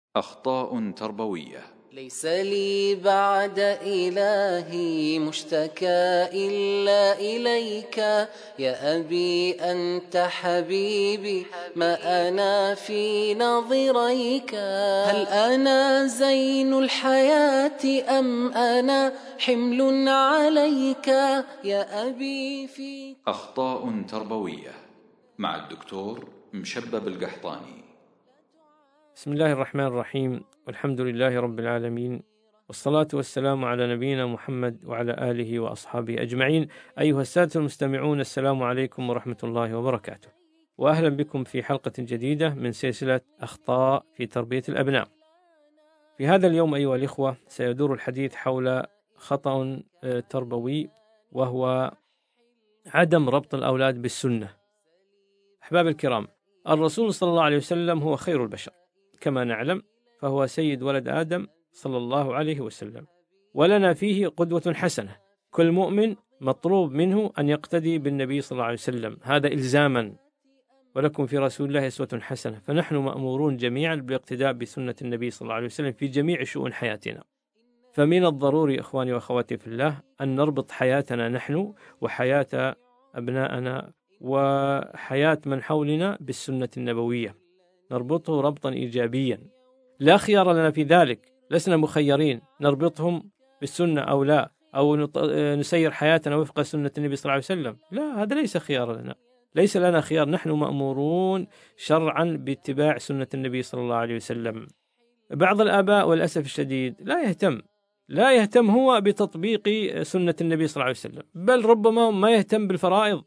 أخطاء تربوية. ليس لي بعد إلهي مشتكى إلا إليك يا أبي أنت حبيبي ما أنا في نظريك. هل أنا زين الحياة أم أنا حمل عليك يا أبي في أخطاء تربوية مع الدكتور مشبب القحطاني. بسم الله الرحمن الرحيم، والحمد لله رب العالمين، والصلاة والسلام على نبينا محمد وعلى آله وأصحابه أجمعين. أيها السادة المستمعون، السلام عليكم ورحمة الله وبركاته، وأهلا بكم في حلقة جديدة من سلسلة أخطاء في تربية الأبناء. في هذا اليوم أيها الإخوة سيدور الحديث حول خطأ تربوي، وهو عدم ربط الأولاد بالسنة. أحباب الكرام، الرسول صلى الله عليه وسلم هو خير البشر كما نعلم، فهو سيد ولد آدم صلى الله عليه وسلم، ولنا فيه قدوة حسنة. كل مؤمن مطلوب منه أن يقتدي بالنبي صلى الله عليه وسلم، هذا إلزاما، ولكم في رسول الله أسوة حسنة. فنحن مأمورون جميعا بالاقتداء بسنة النبي صلى الله عليه وسلم في جميع شؤون حياتنا. فمن الضروري إخواني وأخواتي في الله أن نربط حياتنا نحن وحياة أبنائنا وحياة من حولنا بالسنة النبوية، نربطه ربطا إيجابيا. لا خيار لنا في ذلك، لسنا مخيرين نربطهم بالسنة أو لا، أو نسير حياتنا وفق سنة النبي صلى الله عليه وسلم. لا، هذا ليس خيار لنا، ليس لنا خيار. نحن مأمورون شرعا باتباع سنة النبي صلى الله عليه وسلم. بعض الآباء والأسف الشديد لا يهتم هو بتطبيق سنة النبي صلى الله عليه وسلم، بل ربما ما يهتم بالفرائض،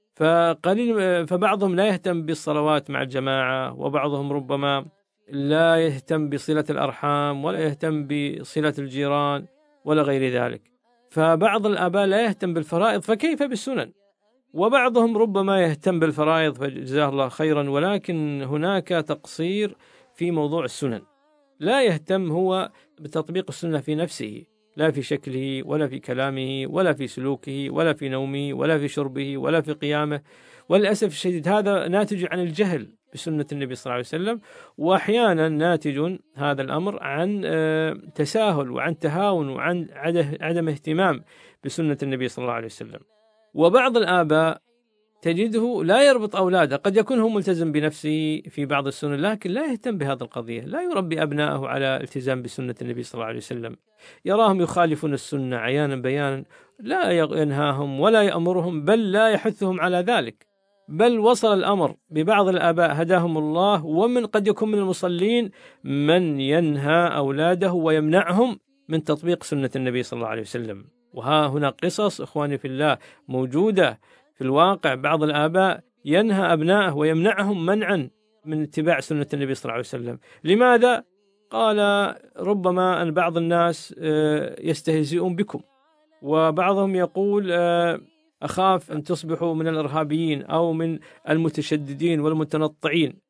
فبعضهم لا يهتم بالصلوات مع الجماعة، وبعضهم ربما لا يهتم بصلة الأرحام ولا يهتم بصلة الجيران ولا غير ذلك. فبعض الآباء لا يهتم بالفرائض، فكيف بالسنن؟ وبعضهم ربما يهتم بالفرائض فجزاه الله خيرا، ولكن هناك تقصير في موضوع السنن. لا يهتم هو بتطبيق السنة في نفسه، لا في شكله ولا في كلامه ولا في سلوكه ولا في نومه ولا في شربه ولا في قيامه. وللأسف الشديد هذا ناتج عن الجهل بسنة النبي صلى الله عليه وسلم، وأحيانا ناتج هذا الأمر عن تساهل وعن تهاون وعن عدم اهتمام بسنة النبي صلى الله عليه وسلم. وبعض الآباء تجده لا يربط أولاده، قد يكون هو ملتزم بنفسه في بعض السنن لكن لا يهتم بهذه القضية، لا يربي أبنائه على التزام بسنة النبي صلى الله عليه وسلم، يراهم يخالفون السنة عيانا بيانا، لا ينهاهم ولا يأمرهم، بل لا يحثهم على ذلك. بل وصل الأمر ببعض الآباء هداهم الله، ومن قد يكون من المصلين من ينهى أولاده ويمنعهم من تطبيق سنة النبي صلى الله عليه وسلم. وها هنا قصص إخواني في الله موجودة في الواقع، بعض الآباء ينهى أبنائه ويمنعهم منعا من اتباع سنة النبي صلى الله عليه وسلم. لماذا؟ قال ربما أن بعض الناس يستهزئون بكم، وبعضهم يقول أخاف أن تصبحوا من الإرهابيين أو من المتشددين والمتنطعين،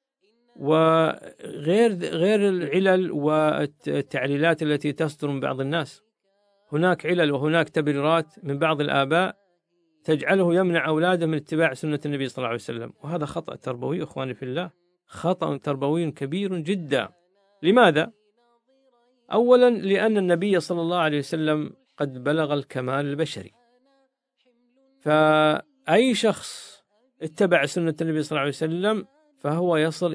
وغير العلل والتعليلات التي تصدر من بعض الناس. هناك علل وهناك تبريرات من بعض الآباء تجعله يمنع أولاده من اتباع سنة النبي صلى الله عليه وسلم، وهذا خطأ تربوي إخواني في الله، خطأ تربوي كبير جدا. لماذا؟ أولا لأن النبي صلى الله عليه وسلم قد بلغ الكمال البشري، فأي شخص اتبع سنة النبي صلى الله عليه وسلم فهو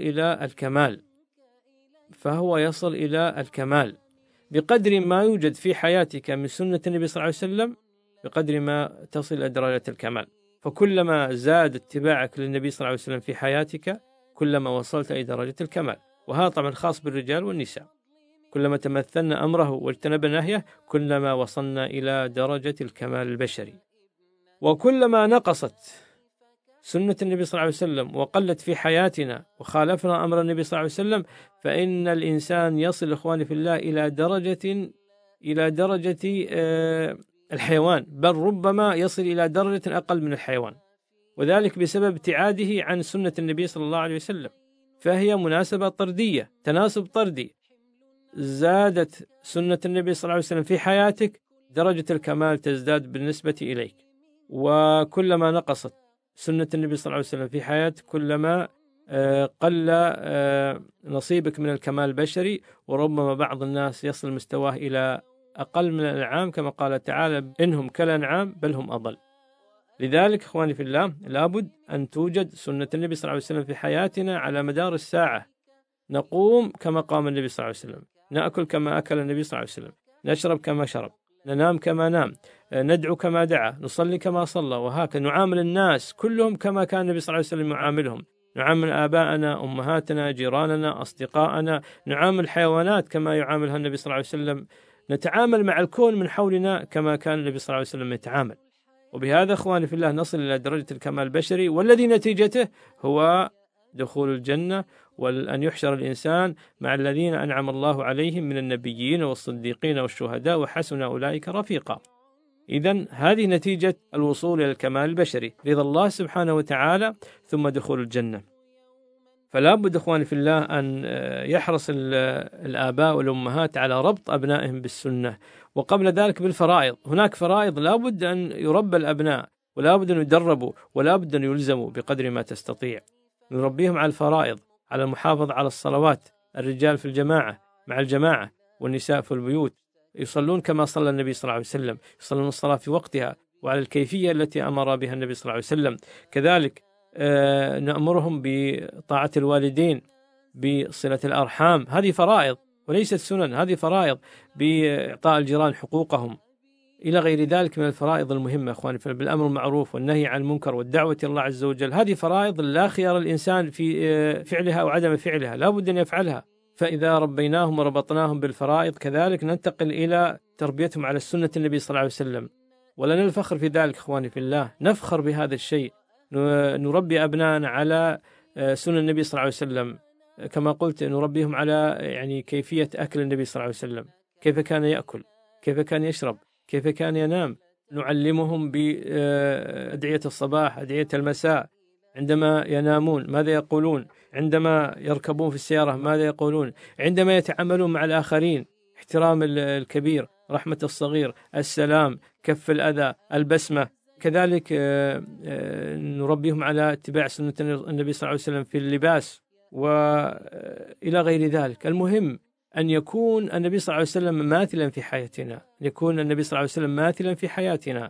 يصل إلى الكمال بقدر ما يوجد في حياتك من سنة النبي صلى الله عليه وسلم، بقدر ما تصل إلى درجة الكمال. فكلما زاد اتباعك للنبي صلى الله عليه وسلم في حياتك كلما وصلت إلى درجة الكمال. وهذا طبعا خاص بالرجال والنساء، كلما تمثلنا أمره واجتنبنا نهيه كلما وصلنا إلى درجة الكمال البشري. وكلما نقصت سنة النبي صلى الله عليه وسلم وقلت في حياتنا وخالفنا أمر النبي صلى الله عليه وسلم فإن الإنسان يصل إخواني في الله إلى درجة الحيوان، بل ربما يصل إلى درجة أقل من الحيوان، وذلك بسبب ابتعاده عن سنة النبي صلى الله عليه وسلم. فهي مناسبة طردية، تناسب طردي. زادت سنة النبي صلى الله عليه وسلم في حياتك درجة الكمال تزداد بالنسبة إليك، وكلما نقصت سنة النبي صلى الله عليه وسلم في حياتك كلما قل نصيبك من الكمال البشري، وربما بعض الناس يصل مستواه إلى أقل من الأنعام، كما قال تعالى إنهم كالأنعام بل هم أضل. لذلك إخواني في الله لابد أن توجد سنة النبي صلى الله عليه وسلم في حياتنا على مدار الساعة. نقوم كما قام النبي صلى الله عليه وسلم، نأكل كما أكل النبي صلى الله عليه وسلم، نشرب كما شرب، ننام كما نام، ندعو كما دعا، نصلي كما صلى، وهكذا نعامل الناس كلهم كما كان النبي صلى الله عليه وسلم يعاملهم. نعامل آباءنا، أمهاتنا، جيراننا، أصدقائنا، نعامل الحيوانات كما يعاملها النبي صلى الله عليه وسلم، نتعامل مع الكون من حولنا كما كان النبي صلى الله عليه وسلم يتعامل. وبهذا إخواني في الله نصل إلى درجة الكمال البشري، والذي نتيجته هو دخول الجنة، وأن يحشر الإنسان مع الذين أنعم الله عليهم من النبيين والصديقين والشهداء وحسن أولئك رفيقا. إذن هذه نتيجة الوصول إلى الكمال البشري، رضا الله سبحانه وتعالى ثم دخول الجنة. فلا بد إخواني في الله أن يحرص الآباء والأمهات على ربط أبنائهم بالسنة، وقبل ذلك بالفرائض. هناك فرائض لا بد أن يربى الأبناء، ولا بد أن يدربوا، ولا بد أن يلزموا بقدر ما تستطيع. نربيهم على الفرائض، على المحافظة على الصلوات، الرجال في الجماعة مع الجماعة، والنساء في البيوت، يصلون كما صلى النبي صلى الله عليه وسلم، يصلون الصلاة في وقتها وعلى الكيفية التي أمر بها النبي صلى الله عليه وسلم. كذلك نأمرهم بطاعة الوالدين، بصلة الأرحام، هذه فرائض وليست سنن، هذه فرائض، بإعطاء الجيران حقوقهم، إلى غير ذلك من الفرائض المهمة أخواني، بالأمر المعروف والنهي عن المنكر والدعوة إلى الله عز وجل. هذه فرائض لا خيار الإنسان في فعلها أو عدم فعلها، لا بد أن يفعلها. فإذا ربيناهم وربطناهم بالفرائض كذلك ننتقل إلى تربيتهم على سنة النبي صلى الله عليه وسلم، ولنا الفخر في ذلك إخواني في الله، نفخر بهذا الشيء، نربي أبنائنا على سنة النبي صلى الله عليه وسلم. كما قلت نربيهم على كيفية أكل النبي صلى الله عليه وسلم، كيف كان يأكل، كيف كان يشرب، كيف كان ينام. نعلمهم بأدعية الصباح، أدعية المساء، عندما ينامون ماذا يقولون، عندما يركبون في السيارة ماذا يقولون، عندما يتعاملون مع الآخرين، احترام الكبير، رحمة الصغير، السلام، كف الأذى، البسمة. كذلك نربيهم على اتباع سنة النبي صلى الله عليه وسلم في اللباس وإلى غير ذلك. المهم أن يكون النبي صلى الله عليه وسلم ماثلا في حياتنا، يكون النبي صلى الله عليه وسلم ماثلا في حياتنا.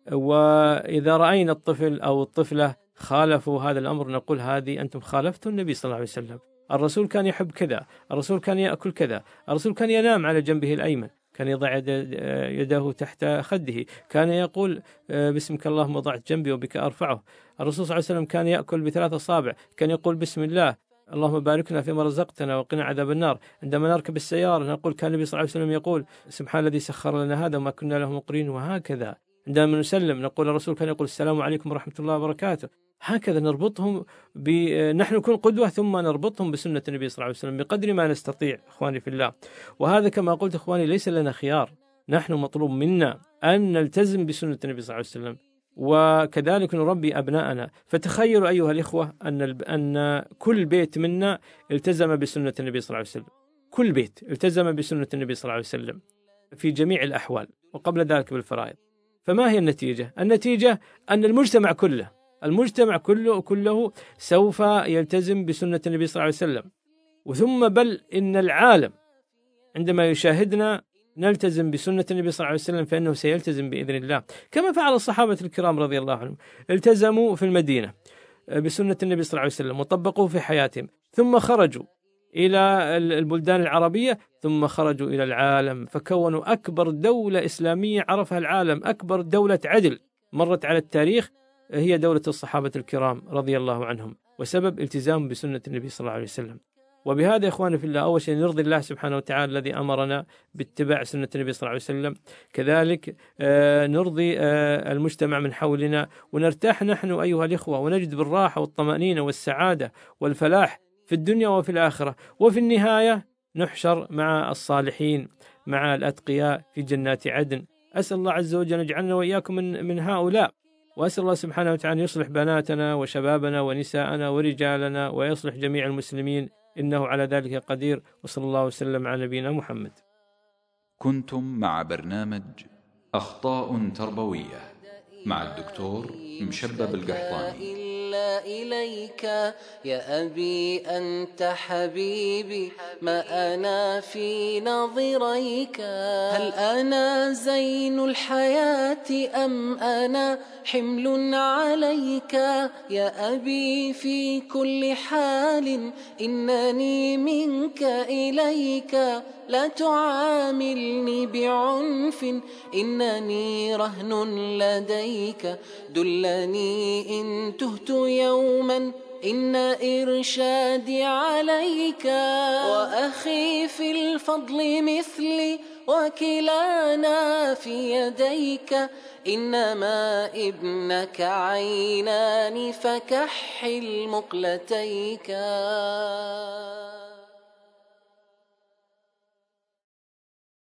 وإذا رأينا الطفل أو الطفلة خالفوا هذا الأمر نقول هذه أنتم خالفتوا النبي صلى الله عليه وسلم، الرسول كان يحب كذا، الرسول كان يأكل كذا، الرسول كان ينام على جنبه الأيمن، كان يضع يده تحت خده، كان يقول بسمك اللهم وضعت جنبي وبك أرفعه. الرسول صلى الله عليه وسلم كان يأكل ب3 أصابع، كان يقول بسم الله اللهم باركنا فيما رزقتنا وقنا عذاب النار. عندما نركب السيارة نقول كان النبي صلى الله عليه وسلم يقول سبحان الذي سخر لنا هذا وما كنا له مقرين، وهكذا. عندما نسلم نقول الرسول كان يقول السلام عليكم ورحمة الله وبركاته. هكذا نربطهم نحن نكون قدوة، ثم نربطهم بسنة النبي صلى الله عليه وسلم بقدر ما نستطيع إخواني في الله. وهذا كما قلت إخواني ليس لنا خيار، نحن مطلوب منا أن نلتزم بسنة النبي صلى الله عليه وسلم، وكذلك نربي أبناءنا. فتخيلوا أيها الإخوة أن كل بيت منا التزم بسنة النبي صلى الله عليه وسلم، كل بيت التزم بسنة النبي صلى الله عليه وسلم في جميع الأحوال، وقبل ذلك بالفرائض. فما هي النتيجة؟ النتيجة أن المجتمع كله سوف يلتزم بسنة النبي صلى الله عليه وسلم، وثم بل إن العالم عندما يشاهدنا نلتزم بسنة النبي صلى الله عليه وسلم فإنه سيلتزم بإذن الله، كما فعل الصحابة الكرام رضي الله عنهم، التزموا في المدينة بسنة النبي صلى الله عليه وسلم وطبقوه في حياتهم، ثم خرجوا إلى البلدان العربية، ثم خرجوا إلى العالم، فكونوا أكبر دولة إسلامية عرفها العالم، أكبر دولة عدل مرت على التاريخ هي دولة الصحابة الكرام رضي الله عنهم، وسبب التزام بسنة النبي صلى الله عليه وسلم. وبهذا يا إخواني في الله أول شيء نرضي الله سبحانه وتعالى الذي أمرنا باتباع سنة النبي صلى الله عليه وسلم، كذلك نرضي المجتمع من حولنا، ونرتاح نحن أيها الإخوة، ونجد بالراحة والطمأنينة والسعادة والفلاح في الدنيا وفي الآخرة، وفي النهاية نحشر مع الصالحين مع الأتقياء في جنات عدن. أسأل الله عز وجل أن يجعلنا وإياكم من هؤلاء، وأسأل الله سبحانه وتعالى أن يصلح بناتنا وشبابنا ونساءنا ورجالنا، ويصلح جميع المسلمين، إنه على ذلك قدير. وصلى الله وسلم على نبينا محمد. كنتم مع برنامج أخطاء تربوية مع الدكتور مشبب القحطاني. إلا إليك يا أبي أنت حبيبي ما أنا في نظريك. هل أنا زين الحياة أم أنا حمل عليك يا أبي في كل حال إنني منك إليك لا تعاملني بعنف إنني رهن لديك دلني إن تهت يوما إن إرشادي عليك وأخي في الفضل مثلي وكلانا في يديك إنما ابنك عينان فكحل مقلتيك.